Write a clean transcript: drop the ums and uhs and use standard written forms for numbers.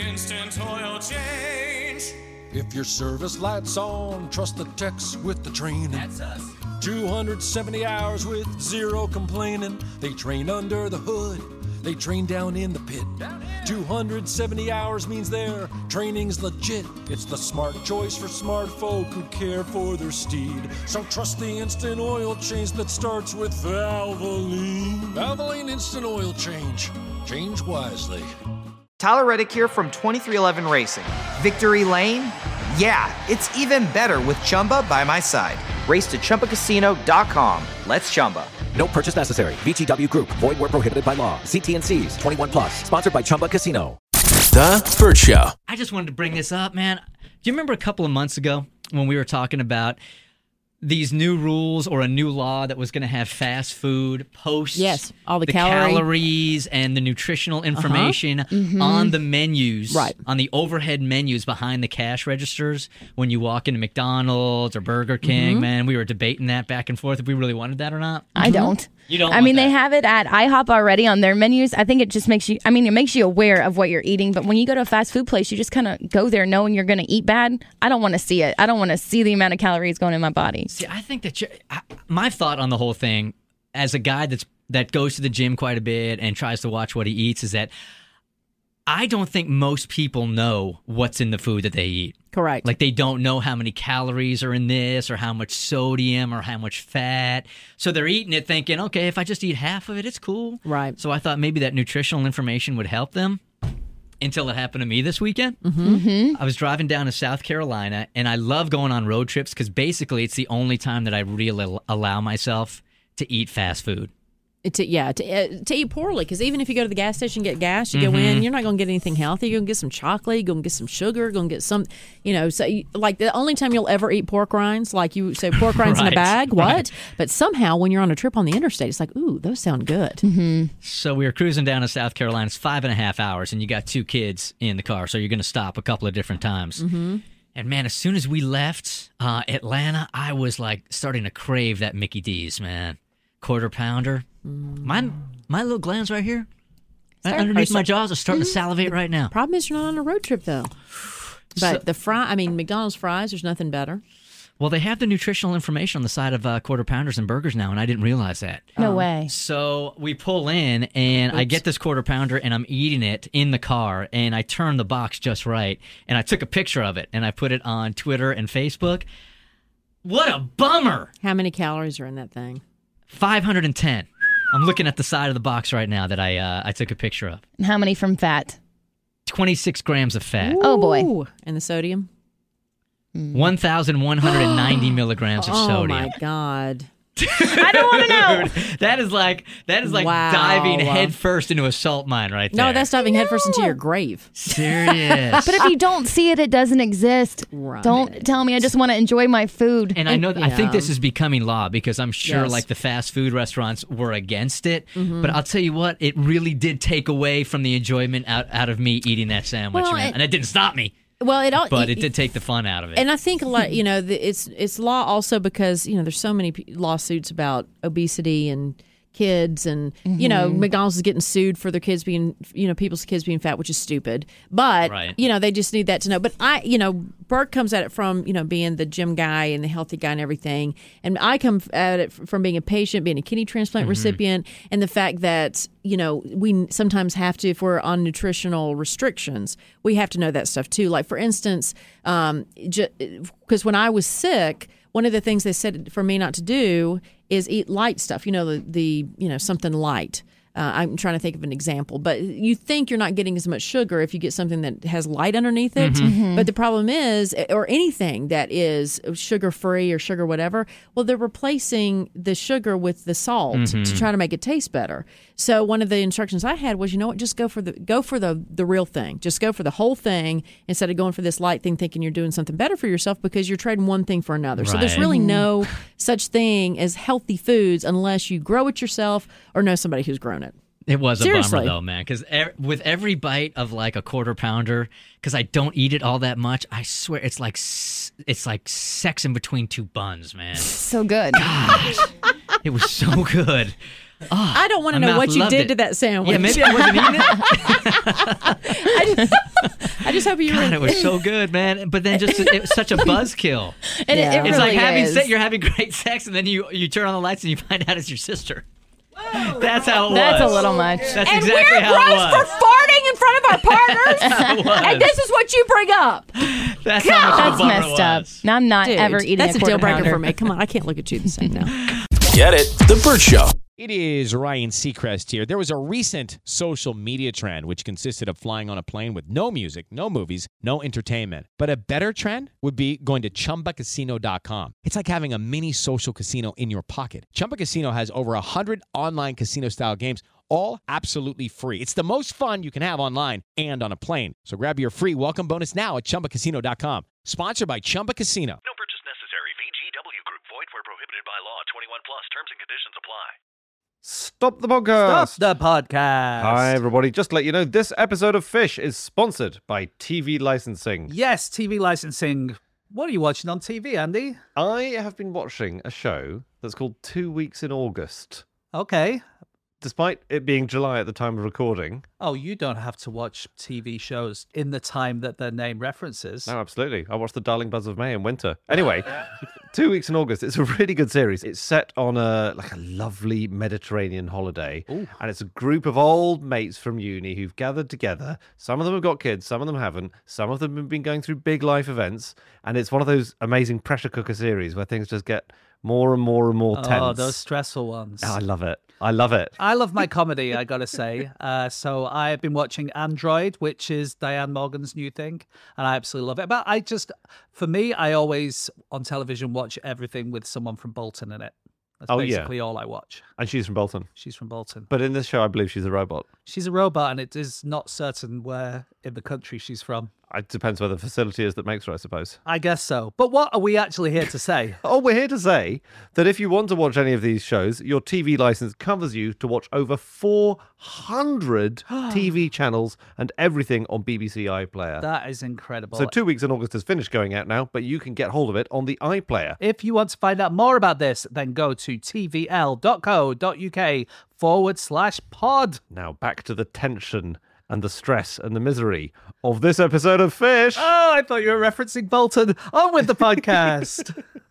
instant oil change. If your service light's on, trust the techs with the training. That's us. 270 hours with zero complaining. They train under the hood. They train down in the pit. 270 hours means their training's legit. It's the smart choice for smart folk who care for their steed. So trust the instant oil change that starts with Valvoline. Valvoline Instant Oil Change. Change wisely. Tyler Reddick here from 2311 Racing. Victory Lane? Yeah, it's even better with Chumba by my side. Race to ChumbaCasino.com. Let's Chumba. No purchase necessary. VGW Group. Void where prohibited by law. See T&Cs. 21 plus. Sponsored by Chumba Casino. The Burt Show. I just wanted to bring this up, man. Do you remember a couple of months ago when we were talking about these new rules or a new law that was going to have fast food post all the calories and the nutritional information on the menus, on the overhead menus behind the cash registers when you walk into McDonald's or Burger King? Man, we were debating that back and forth if we really wanted that or not. I don't. You don't. I mean, they have it at IHOP already on their menus. I think it just makes you, it makes you aware of what you're eating. But when you go to a fast food place, you just kind of go there knowing you're going to eat bad. I don't want to see it. I don't want to see the amount of calories going in my body. See, I think that my thought on the whole thing, as a guy that goes to the gym quite a bit and tries to watch what he eats, is that I don't think most people know what's in the food that they eat. Correct. Like, they don't know how many calories are in this or how much sodium or how much fat. So they're eating it thinking, okay, if I just eat half of it, it's cool. Right. So I thought maybe that nutritional information would help them. Until it happened to me this weekend. I was driving down to South Carolina, and I love going on road trips because basically it's the only time that I really allow myself to eat fast food. To eat poorly, because even if you go to the gas station and get gas, you go in, you're not going to get anything healthy. You're going to get some chocolate, you're going to get some sugar, you're going to get some, like the only time you'll ever eat pork rinds, like you say, pork rinds in a bag, what? Right. But somehow when you're on a trip on the interstate, it's like, ooh, those sound good. So we were cruising down to South Carolina. It's 5.5 hours, and you got 2 kids in the car, so you're going to stop a couple of different times. And man, as soon as we left Atlanta, I was like starting to crave that Mickey D's, man. Quarter pounder. My little glands right here, underneath my jaws, are starting to salivate right now. Problem is you're not on a road trip, though. But McDonald's fries, there's nothing better. Well, they have the nutritional information on the side of quarter pounders and burgers now, and I didn't realize that. No way. So we pull in, and I get this quarter pounder, and I'm eating it in the car, and I turn the box just right, and I took a picture of it, and I put it on Twitter and Facebook. What a bummer! How many calories are in that thing? 510. I'm looking at the side of the box right now that I took a picture of. And how many from fat? 26 grams of fat. Ooh. Oh, boy. And the sodium? 1,190 milligrams of sodium. Oh, my God. I don't want to know. That is like diving headfirst into a salt mine right there. No, that's diving headfirst into your grave. Serious. But if you don't see it, it doesn't exist. Right. Don't tell me. I just want to enjoy my food. And I know I think this is becoming law because I'm sure like the fast food restaurants were against it. But I'll tell you what, it really did take away from the enjoyment out of me eating that sandwich, man. And it didn't stop me. Well, it did take the fun out of it. And I think a lot, it's law also because, there's so many lawsuits about obesity and kids and, McDonald's is getting sued for their kids being, people's kids being fat, which is stupid. But, they just need that to know. But Burt comes at it from, being the gym guy and the healthy guy and everything. And I come at it from being a patient, being a kidney transplant recipient, and the fact that, we sometimes have to, if we're on nutritional restrictions, we have to know that stuff too. Like, for instance, because when I was sick, one of the things they said for me not to do is eat light stuff, something light. I'm trying to think of an example, but you think you're not getting as much sugar if you get something that has light underneath it. But the problem is, or anything that is sugar-free or sugar whatever, well, they're replacing the sugar with the salt to try to make it taste better. So one of the instructions I had was, just go for the real thing. Just go for the whole thing instead of going for this light thing thinking you're doing something better for yourself because you're trading one thing for another. Right. So there's really no such thing as healthy foods unless you grow it yourself or know somebody who's grown it. It was a bummer, though, man, because with every bite of like a quarter pounder, because I don't eat it all that much, I swear it's like sex in between 2 buns, man. So good. Gosh, it was so good. Oh, I don't want to know what you did to that sandwich. Yeah, maybe I wasn't eating it. I just hope you God, were. it was so good, man. But then it was such a buzzkill. And Yeah. it It's like really is. you're having great sex, and then you turn on the lights and you find out it's your sister. That's how it was. That's a little much. That's And exactly we're how gross it was. for farting in front of our partners. It was. And this is what you bring up. That's how much of a That's bummer it messed up. was. Now I'm not Dude, ever eating that's a deal breaker quarter for me. Come on, I can't look at you the same now. Get it? The Burt Show. It is Ryan Seacrest here. There was a recent social media trend which consisted of flying on a plane with no music, no movies, no entertainment. But a better trend would be going to ChumbaCasino.com. It's like having a mini social casino in your pocket. Chumba Casino has over 100 online casino-style games, all absolutely free. It's the most fun you can have online and on a plane. So grab your free welcome bonus now at ChumbaCasino.com. Sponsored by Chumba Casino. No purchase necessary. VGW Group. Void where prohibited by law. 21 plus. Terms and conditions apply. Stop the podcast. Stop the podcast. Hi, everybody. Just to let you know, this episode of Fish is sponsored by TV licensing. Yes, TV licensing. What are you watching on TV, Andy? I have been watching a show that's called 2 Weeks in August. Okay. Despite it being July at the time of recording. Oh, you don't have to watch TV shows in the time that their name references. No, absolutely. I watched The Darling Buzz of May in winter. Anyway, 2 Weeks in August. It's a really good series. It's set on a lovely Mediterranean holiday. Ooh. And it's a group of old mates from uni who've gathered together. Some of them have got kids, some of them haven't. Some of them have been going through big life events. And it's one of those amazing pressure cooker series where things just get more and more and more tense. Oh, those stressful ones. Oh, I love it. I love it. I love my comedy, I gotta say. So I've been watching Android, which is Diane Morgan's new thing, and I absolutely love it. But for me, I always on television watch everything with someone from Bolton in it. That's basically all I watch. And she's from Bolton. She's from Bolton. But in this show, I believe she's a robot. She's a robot, and it is not certain where in the country she's from. It depends where the facility is that makes her, I suppose. I guess so. But what are we actually here to say? Oh, we're here to say that if you want to watch any of these shows, your TV license covers you to watch over 400 TV channels and everything on BBC iPlayer. That is incredible. So 2 Weeks in August has finished going out now, but you can get hold of it on the iPlayer. If you want to find out more about this, then go to tvl.co.uk/pod. Now back to the tension and the stress and the misery of this episode of Fish. Oh, I thought you were referencing Bolton. On with the podcast.